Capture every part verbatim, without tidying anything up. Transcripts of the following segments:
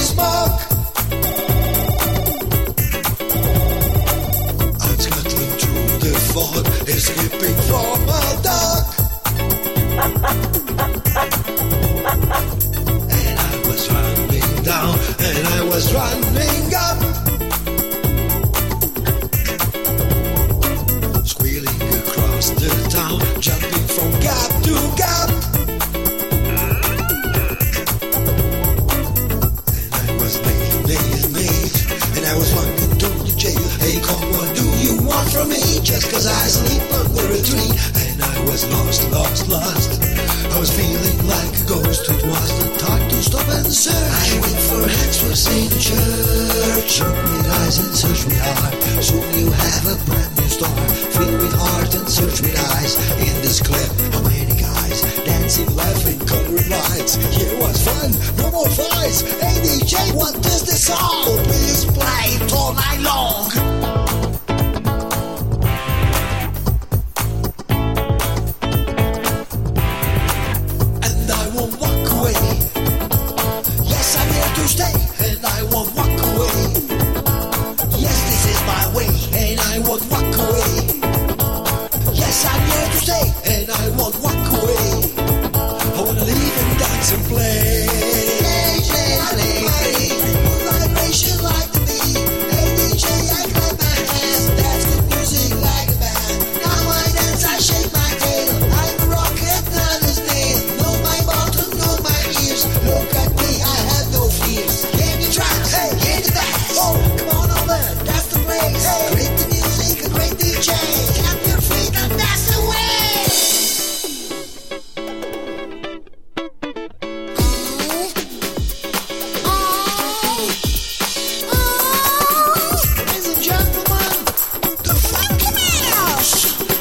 smoke. I'm scuttling through the fog, escaping from a dog. And I was running down, and I was running up. Squealing across the town, jumping from gap to gap. And I was late, late, late, and I was walking to the jail. Hey, come, what do you want from me? Just cause I sleep under a tree. And I was lost, lost, lost. I was feeling like a ghost. It was the time to stop and search. I wait for hands to say the church. Look with eyes and search with heart. Soon you have a brand new store. Fill with heart and search with eyes. In this clip, how many guys dancing, laughing, colored lights. Here was fun, no more fights. Hey D J, what is this song? Please play it all night long. Stay, and I won't walk away. Yes, this is my way, and I won't walk away. Yes, I'm here to stay, and I won't walk away. I wanna live and dance and play. Play, play, play, play. Vibration like the beat. Hey D J, I clap my hands. That's good music like a band. Now I dance, I shake my tail. I'm a rocket, not a snail. Know my bottom, know my ears. Look at me, I have no fears. Give me tracks, hey, give the bass. Oh, come on over, that's the place. Hey, great the music, a great D J. Tap your feet and that's the way. Ladies and gentlemen, the Funky Meadows.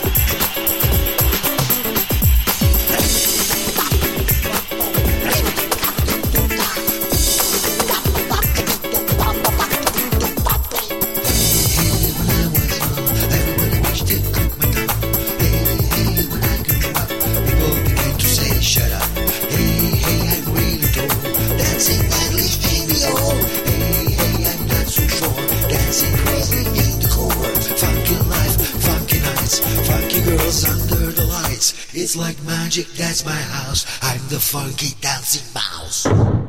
Under the lights, it's like magic, that's my house. I'm the funky dancing mouse.